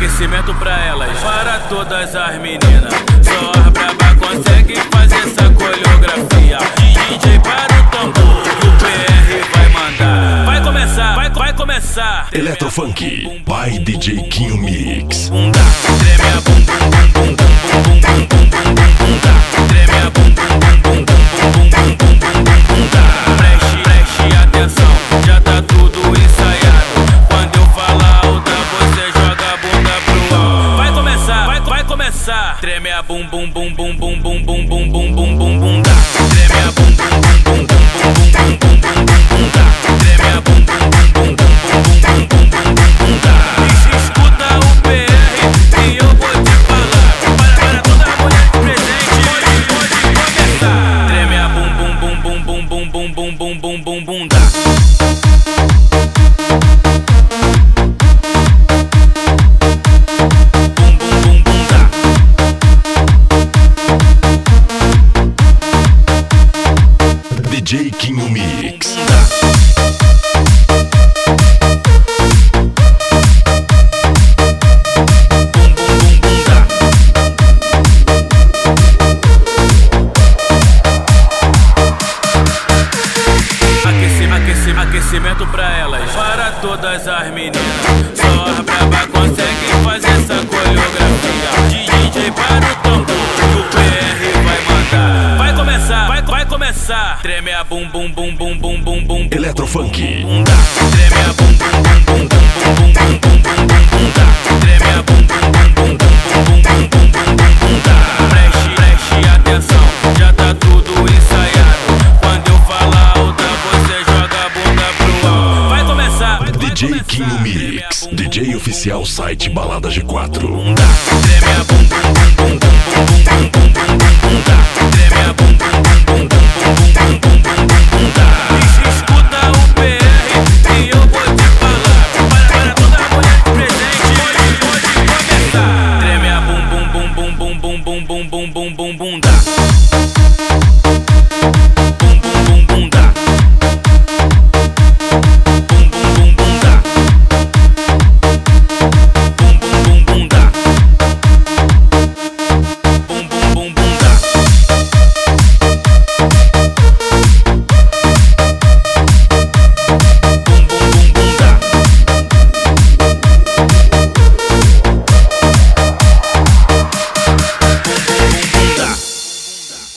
Aquecimento pra elas, para todas as meninas. Só as braba consegue fazer essa coreografia. DJ para o tambor, que o PR vai mandar. Vai começar, vai começar. Eletrofunk by DJ Quinho Mix. Treme a bum bum bum bum bum bum bum bum bum bum bum. Treme a bum bum bum bum bum bum bum bum bum bum bum. Preste atenção, já tá tudo ensaiado. Quando eu falar alta, você joga a bunda pro alto. Vai começar. Treme a bum bum bum bum bum bum bum bum bum bum bum bum. Treme a bum bum bum bum bum bum bum bum bum bum. Treme a bum bum bum bum bum bum bum bum bum bum. Escuta o PR e eu vou te falar. Para toda mulher presente, pode começar. Treme a bum bum bum bum bum bum bum bum bum bum bum bum. DJ Quinho Mix. Aquecimento pra elas, para todas as meninas. Só a braba consegue fazer essa coreografia. DJ para o tambor, que o PR vai mandar. Vai começar. Treme a bum bum bum bum bum bum bum. Eletrofunk. Treme a bum bum bum bum bum bum bum bum bum bum. Treme a bum bum bum bum bum bum bum bum bum. Preste atenção, já tá tudo ensaiado. Quando eu falar alta, você joga a bunda pro alto. Vai começar. DJ Quinho Mix, DJ oficial site Balada G4. Treme a bum bum bum bum bum bum bum bum bum bum. Treme a bum bum bum bum bum bum bum bum bum.